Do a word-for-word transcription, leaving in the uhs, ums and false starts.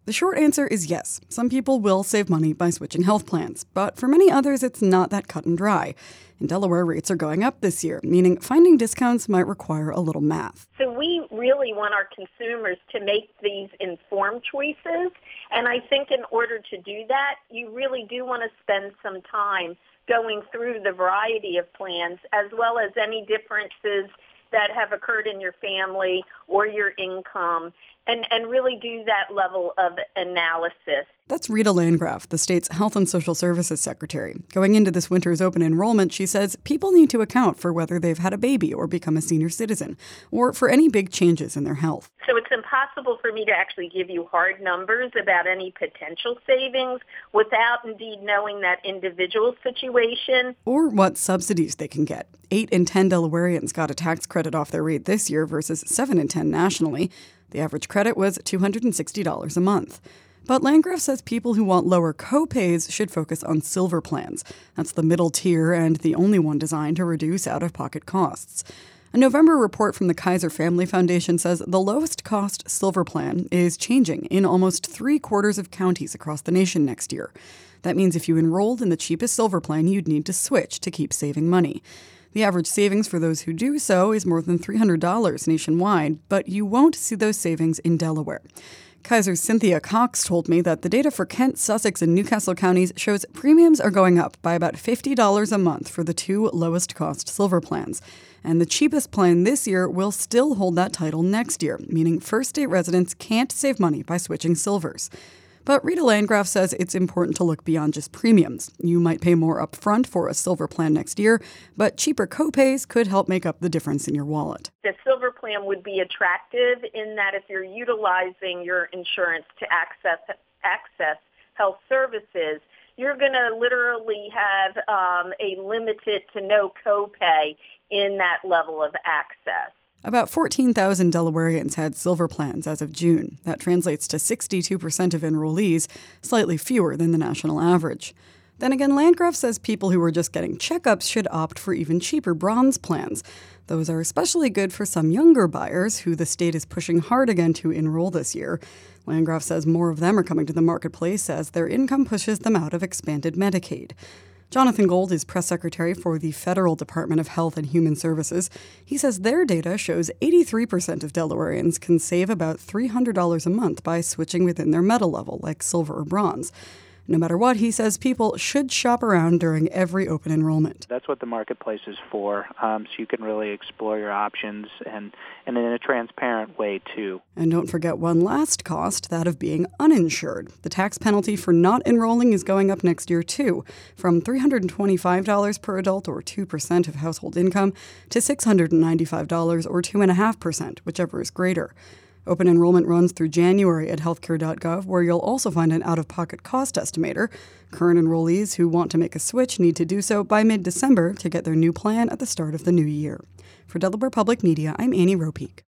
The short answer is yes. Some people will save money by switching health plans, but for many others, it's not that cut and dry. In Delaware, rates are going up this year, meaning finding discounts might require a little math. So we really want our consumers to make these informed choices, and I think in order to do that, you really do want to spend some time going through the variety of plans as well as any differences that have occurred in your family or your income, and, and really do that level of analysis. That's Rita Landgraf, the state's Health and Social Services Secretary. Going into this winter's open enrollment, she says people need to account for whether they've had a baby or become a senior citizen, or for any big changes in their health. So it's impossible for me to actually give you hard numbers about any potential savings without indeed knowing that individual situation. Or what subsidies they can get. Eight in ten Delawareans got a tax credit off their rate this year versus seven in ten nationally. The average credit was two hundred sixty dollars a month. But Landgraf says people who want lower co-pays should focus on silver plans. That's the middle tier and the only one designed to reduce out-of-pocket costs. A November report from the Kaiser Family Foundation says the lowest cost silver plan is changing in almost three quarters of counties across the nation next year. That means if you enrolled in the cheapest silver plan, you'd need to switch to keep saving money. The average savings for those who do so is more than three hundred dollars nationwide, but you won't see those savings in Delaware. Kaiser's Cynthia Cox told me that the data for Kent, Sussex, and Newcastle counties shows premiums are going up by about fifty dollars a month for the two lowest-cost silver plans. And the cheapest plan this year will still hold that title next year, meaning first-state residents can't save money by switching silvers. But Rita Landgraf says it's important to look beyond just premiums. You might pay more upfront for a silver plan next year, but cheaper co-pays could help make up the difference in your wallet. The silver plan would be attractive in that if you're utilizing your insurance to access access health services, you're going to literally have um, a limited to no copay in that level of access. About fourteen thousand Delawareans had silver plans as of June. That translates to sixty-two percent of enrollees, slightly fewer than the national average. Then again, Landgraf says people who are just getting checkups should opt for even cheaper bronze plans. Those are especially good for some younger buyers who the state is pushing hard again to enroll this year. Landgraf says more of them are coming to the marketplace as their income pushes them out of expanded Medicaid. Jonathan Gold is press secretary for the Federal Department of Health and Human Services. He says their data shows eighty-three percent of Delawareans can save about three hundred dollars a month by switching within their metal level, like silver or bronze. No matter what, he says people should shop around during every open enrollment. That's what the marketplace is for, um, so you can really explore your options and, and in a transparent way, too. And don't forget one last cost, that of being uninsured. The tax penalty for not enrolling is going up next year, too, from three hundred twenty-five dollars per adult, or two percent of household income, to six hundred ninety-five dollars, or two point five percent, whichever is greater. Open enrollment runs through January at healthcare dot gov, where you'll also find an out-of-pocket cost estimator. Current enrollees who want to make a switch need to do so by mid-December to get their new plan at the start of the new year. For Delaware Public Media, I'm Annie Ropeek.